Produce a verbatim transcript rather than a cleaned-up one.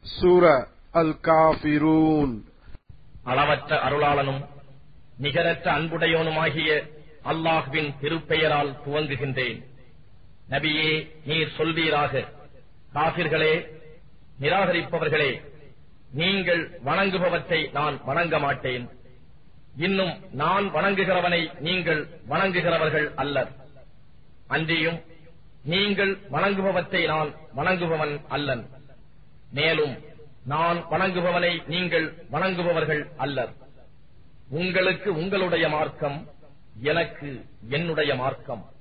சூரா அல் காஃபிரூன். அளவற்ற அருளாளனும் நிகரற்ற அன்புடையோனுமாகிய அல்லாஹ்வின் திருப்பெயரால் துவங்குகின்றேன். நபியே, நீர் சொல்வீராக, காபிர்களே, நிராகரிப்பவர்களே, நீங்கள் வணங்குபவற்றை நான் வணங்க மாட்டேன். இன்னும் நான் வணங்குகிறவனை நீங்கள் வணங்குகிறவர்கள் அல்லர். அன்றியும் நீங்கள் வணங்குபவற்றை நான் வணங்குபவன் அல்லன். மேலும் நான் வணங்குபவனை நீங்கள் வணங்குபவர்கள் அல்லர். உங்களுக்கு உங்களுடைய மார்க்கம், எனக்கு என்னுடைய மார்க்கம்.